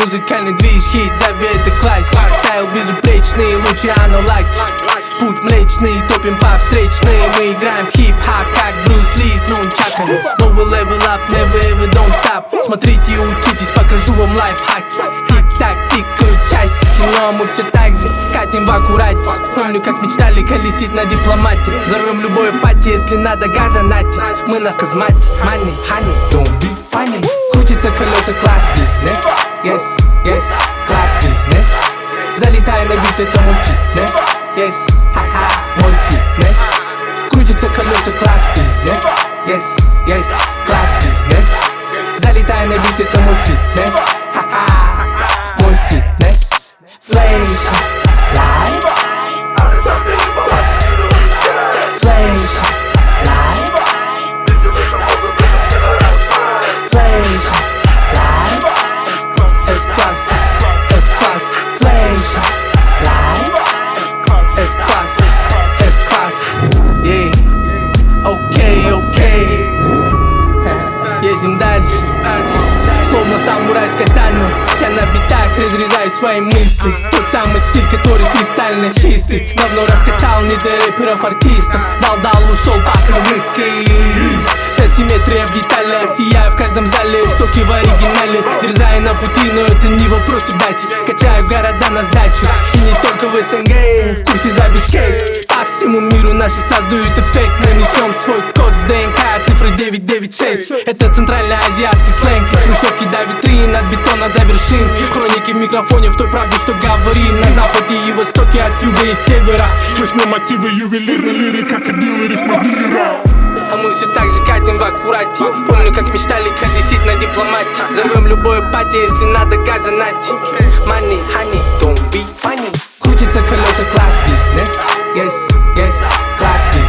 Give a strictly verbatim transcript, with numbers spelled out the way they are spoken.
Музыкальный движ, хит, зови это классик. Стайл безупречный, Лучиано Лаки. Путь млечный, топим по встречной. Мы играем в хип-хап, как Брюс Ли с нунчаками. Новый level up, never ever don't stop. Смотрите и учитесь, покажу вам лайфхаки. Тик-так, тикают часики, но мы все так же катим в аккурате. Помню, как мечтали колесить на дипломате. Взорвем любое пати, если надо газа нати. Мы на казмате, money, honey, don't be funny. Крутится колеса, класс бизнес. Yes, yes, класс бизнес. Залетай на бит, это мой фитнес. Yes, ха-ха, мой фитнес. Крутится колеса, класс бизнес. Yes, yes, класс бизнес. Залетай на бит, это мой фитнес. Ха-ха, мой фитнес. Флэш, лайт. Флэш, лайт. Флэш, лайт. S-класс, S-класс. Флэш, лайт. S-класс, S-класс. Yeah, окей, окей. Едем дальше. Словно самурай с катаной, я на битах разрезаю свои мысли. Тот самый стиль, который кристально чистый. Давно раскатал не до рэперов, артистов. Дал-дал, ушел пахнет виски. Вся симметрия в деталях, сияю в каждом зале, стоки в оригинале. Дерзаю на пути, но это не вопрос удачи. Качаю города на сдачу, и не только в СНГ. В курсе за Бишкек. По всему миру наши создают эффект. Нанесем свой код в ДНК, цифры девять девять шесть. Это центральноазиатский сленг. Из хрущевки до витрин, от бетона до вершин. Хроники в микрофоне, в той правде, что говорим. На западе и востоке, от юга и севера. Слышны мотивы ювелирной лирика, как дилы рифмодилера. А мы все так же катим в аккурате. Помню, как мечтали колесить на дипломате. Взорвем любое пати, если надо газа нати. Money, honey, don't be funny. Крутится колеса, класс бизнес. Yes, yes, класс бизнес.